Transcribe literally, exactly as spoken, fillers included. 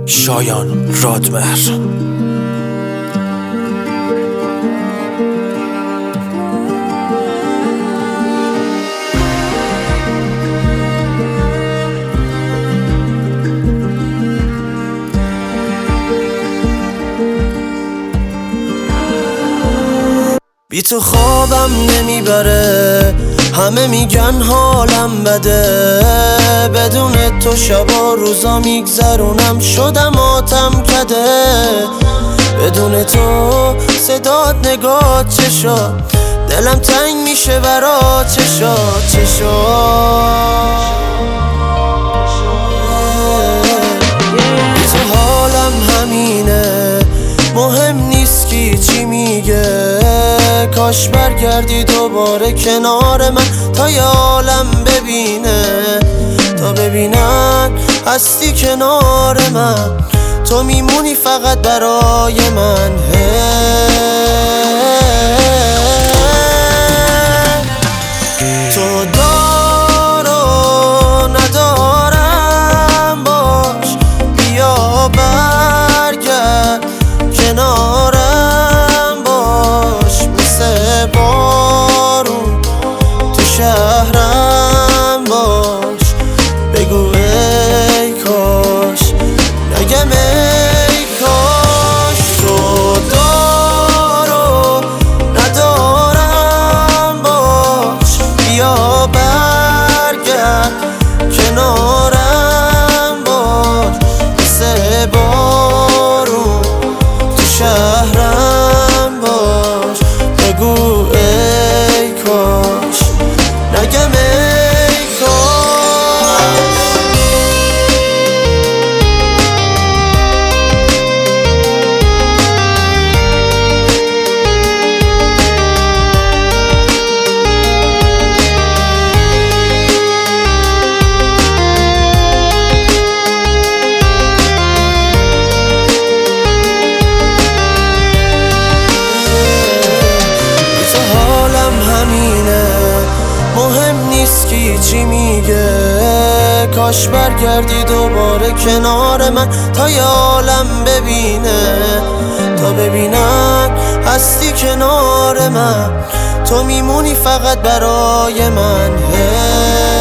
شایان رادمهر. بی تو خوابم نمیبره، همه میگن حالم بده. بدون تو شبا روزا میگذرونم، شدم آتم کده. بدون تو صدات نگاه چشا، دلم تنگ میشه برا چشا چشا. بی تو حالم همینه، مهم نیست کی چی میگه. کاش برگردی دوباره کنار من تا یه عالم ببینه، تا ببینن هستی کنار من. تو میمونی فقط برای من. تو دار و ندارم باش، بیا برگرد کنارم باش. مثل بارون تو شهرم باش، بگو ای کاش، نگم ای کاش. تو دار و ندارم باش، بیا برگرد کنارم باش. مثل بارون تو شهرم باش، بگو ای کاش، نگم ای کاش. مهم نیست کی چی میگه، کاش برگردی دوباره کنار من تا یه عالم ببینه، تا ببینن هستی کنار من. تو میمونی فقط برای من.